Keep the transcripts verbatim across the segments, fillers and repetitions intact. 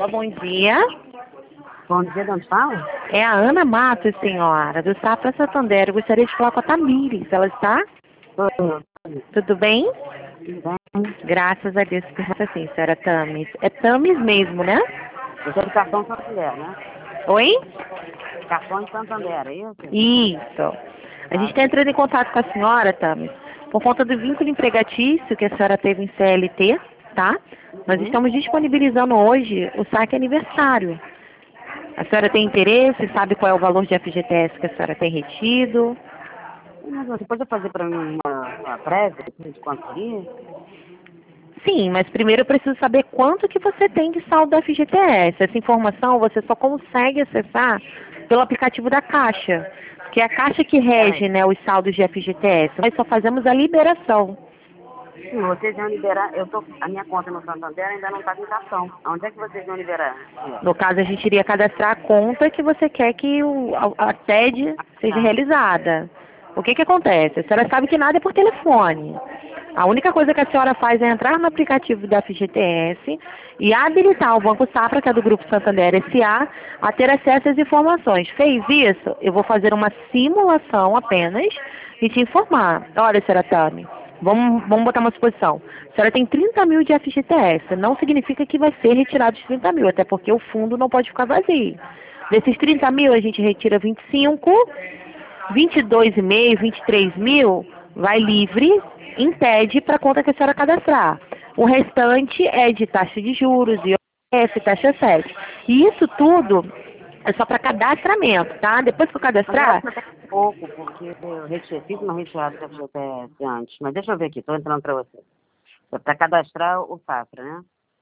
Alô, bom dia. Bom dia, de onde fala? É a Ana Matos, senhora, do Safra Santander. Eu gostaria de falar com a Tamires. Ela está? Oi, Tudo bem? tudo bem? Graças a Deus. Pergunta assim, senhora Tamis. É Tamis mesmo, né? Eu sou do Cartão Santander, né? Oi? Cartão de Santander, é isso? Isso. A gente Ah, está sim. entrando em contato com a senhora, Tamis, por conta do vínculo empregatício que a senhora teve em C L T, tá? Nós Uhum. estamos disponibilizando hoje o saque aniversário. A senhora tem interesse? Sabe qual é o valor de F G T S que a senhora tem retido? Mas você pode fazer para mim uma, uma prévia assim, de quanto seria? Sim, mas primeiro eu preciso saber quanto que você tem de saldo da F G T S. Essa informação você só consegue acessar pelo aplicativo da Caixa, que é a Caixa que Peraí. rege, né, os saldos de F G T S. Nós só fazemos a liberação. Sim, vocês vão liberar. Eu tô, a minha conta no Santander ainda não está com cartão. Onde é que vocês vão liberar esse dinheiro? No caso, a gente iria cadastrar a conta que você quer que o, a, a T E D seja Tá. realizada. O que que acontece? A senhora sabe que nada é por telefone. A única coisa que a senhora faz é entrar no aplicativo da F G T S e habilitar o Banco Safra, que é do Grupo Santander S A, a ter acesso às informações. Fez isso? Eu vou fazer uma simulação apenas e te informar. Olha, senhora Tami, vamos, vamos botar uma suposição. A senhora tem trinta mil de F G T S. Não significa que vai ser retirado os trinta mil, até porque o fundo não pode ficar vazio. Desses trinta mil, a gente retira vinte e cinco, vinte e dois vírgula cinco, vinte e três mil vai livre em T E D para a conta que a senhora cadastrar. O restante é de taxa de juros, I O F, taxa sete. E isso tudo é só para cadastramento, tá? Depois que eu Mas eu acho cadastrar, que até pouco, porque eu retirei, fiz uma retirada da F G T S antes. Mas deixa eu ver aqui, estou entrando para você. É para cadastrar o Safra, né?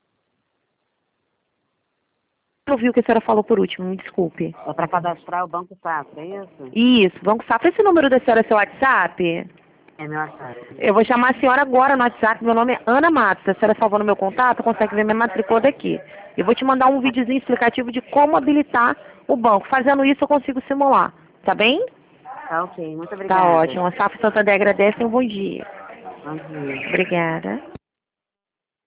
eu vi o que a senhora falou por último, me desculpe. É para cadastrar o Banco Safra, é isso? Isso, Banco Safra, esse número da senhora é seu WhatsApp? É meu WhatsApp. Eu vou chamar a senhora agora no WhatsApp, meu nome é Ana Matos. A senhora salvou no meu contato, consegue ver minha matrícula daqui. Eu vou te mandar um videozinho explicativo de como habilitar o banco. Fazendo isso eu consigo simular, tá bem? Tá ok, muito Tá obrigada. ótimo. A Safra Santander agradece e um bom dia. Bom dia. Obrigada.